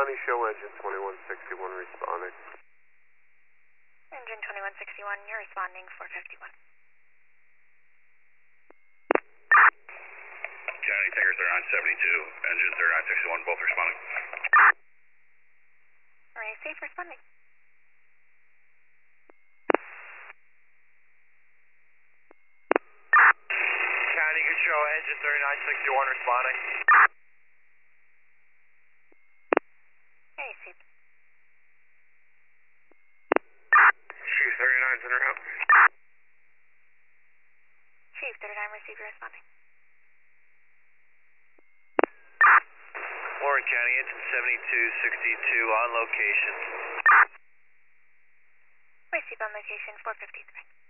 County, show engine 2161 responding. Engine 2161, you're responding 451. County, Tanker 3972, engine 3961, both responding. Are you safe responding? County, good show, engine 3961 responding. Hey, safe. Chief 39's in route. Chief 39 receiver responding. Warren County, engine 7262 on location. Receive on location 453.